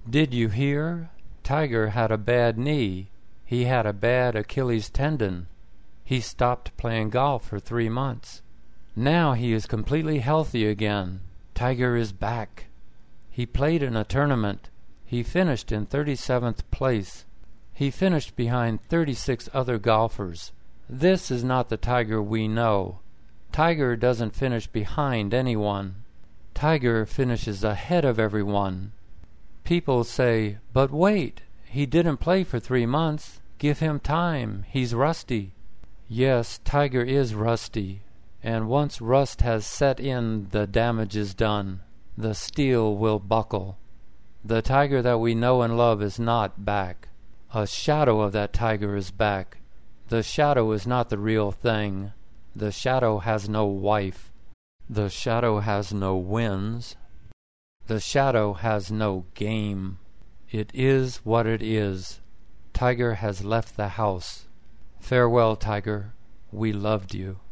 Did you hear? Tiger had a bad knee. He had a bad Achilles tendon. He stopped playing golf for 3 months. Now he is completely healthy again. Tiger is back. He played in a tournament. He finished in 37th place. He finished behind 36 other golfers. This is not the Tiger we know. Tiger doesn't finish behind anyone. Tiger finishes ahead of everyone. People say, "But wait, he didn't play for 3 months. Give him time. He's rusty." Yes, Tiger is rusty, and once rust has set in, the damage is done. The steel will buckle. The Tiger that we know and love is not back. A shadow of that Tiger is back. The shadow is not the real thing. The shadow has no wife. The shadow has no wins. The shadow has no game. It is what it is. Tiger has left the house. Farewell, Tiger. We loved you.